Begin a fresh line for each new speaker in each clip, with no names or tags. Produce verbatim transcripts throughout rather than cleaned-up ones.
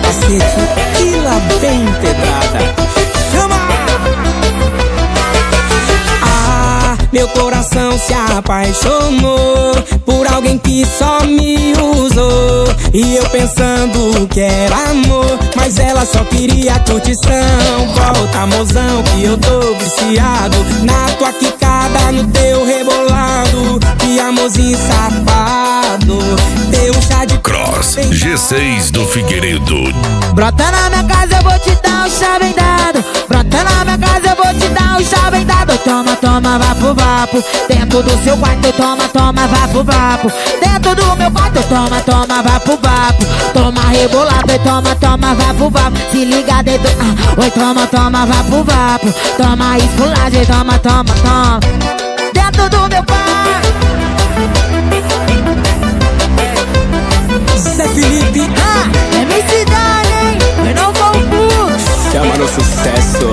cacete e lá vem pedrada. Chama! Ah, meu coração se apaixonou por alguém que só me usou. E eu pensando que era amor, mas ela só queria curtição. Volta, mozão, que eu tô viciado na tua quicada, no teu rebolado. Que amorzinho safado, teu chá de
Cross G seis do Figueiredo.
Brota na minha casa, eu vou te dar um chá bem dado. Brota na minha casa, eu vou te dar um chá bem dado. Toma, toma, vapo, vapo. Dentro do seu quarto, toma, toma, vapo, vapo. Dentro do meu quarto, toma, toma, vapo, vapo. Toma rebolado, e toma, toma, vapo, vapo. Se liga dentro, ah, oi, toma, toma, vapo, vapo. Toma esculagem, toma, toma, toma. Dentro do meu quarto.
Zé Felipe,
ah, é minha cidade, hein? Eu não vou fugir.
chama no sucesso.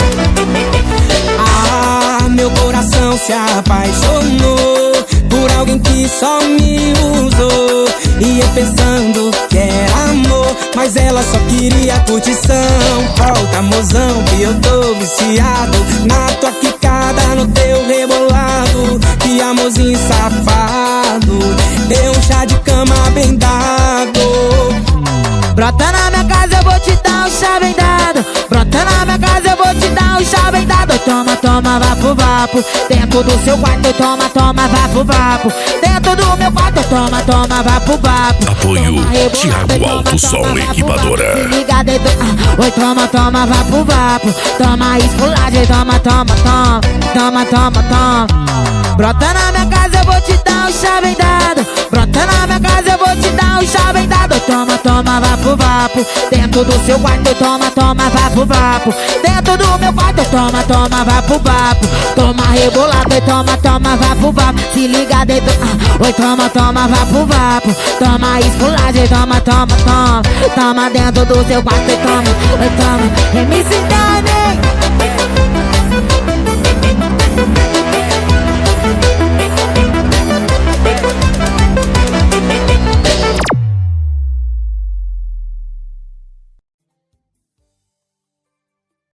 Ah, meu coração se apaixonou por alguém que só me usou. E eu pensando que era amor, mas ela só queria curtição. Volta, mozão, que eu tô viciado na tua quicada, no teu rebolado. Que amorzinho safado, deu um chá de cama bem dado.
Brota na minha casa, eu vou te dar um chá bem dado. Brota na minha casa, eu vou te dar um chá bem dado. Toma, toma, vapo, vapo. Dentro do seu quarto, toma, toma, vapo, vapo. Dentro do meu quarto, toma, toma, vapo, vapo.
Apoio Thiago Alto Sol Equipadora.
Se liga dentro, ah, oi, toma, toma, vapo, vapo. Toma esculagem, toma, toma, toma. Toma, toma, toma. Brota na minha casa, eu vou te dar um chá bem dado. Brota na minha casa, eu vou te dar um chá bem dado. Toma, toma, vapo, vapo. Dentro do seu quarto, toma, toma, vapo, vapo. Dentro do meu quarto, toma, toma, vapo, vapo. Toma rebolado, e toma, toma, vapo, vapo. Se liga dentro, ah, oi, toma, toma, vapo, vapo. Toma esculagem, toma, toma, toma. Toma dentro do seu quarto, e toma, oi, toma. M C Dani.